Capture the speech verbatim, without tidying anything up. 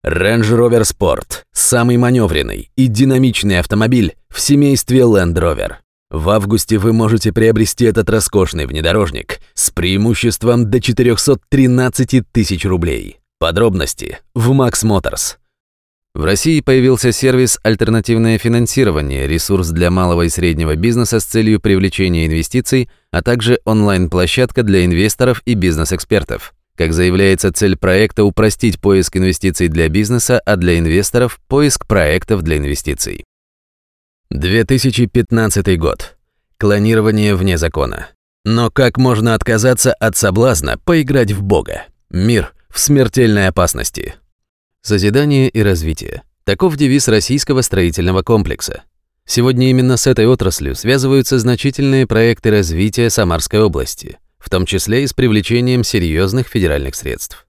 Range Rover Sport – самый маневренный и динамичный автомобиль в семействе Land Rover. В августе вы можете приобрести этот роскошный внедорожник с преимуществом до четыреста тринадцать тысяч рублей. Подробности в Макс Моторс. В России появился сервис «Альтернативное финансирование», ресурс для малого и среднего бизнеса с целью привлечения инвестиций, а также онлайн-площадка для инвесторов и бизнес-экспертов. Как заявляется, цель проекта – упростить поиск инвестиций для бизнеса, а для инвесторов – поиск проектов для инвестиций. две тысячи пятнадцатый год. Клонирование вне закона. Но как можно отказаться от соблазна поиграть в Бога? Мир в смертельной опасности. Созидание и развитие. Таков девиз российского строительного комплекса. Сегодня именно с этой отраслью связываются значительные проекты развития Самарской области, в том числе и с привлечением серьезных федеральных средств.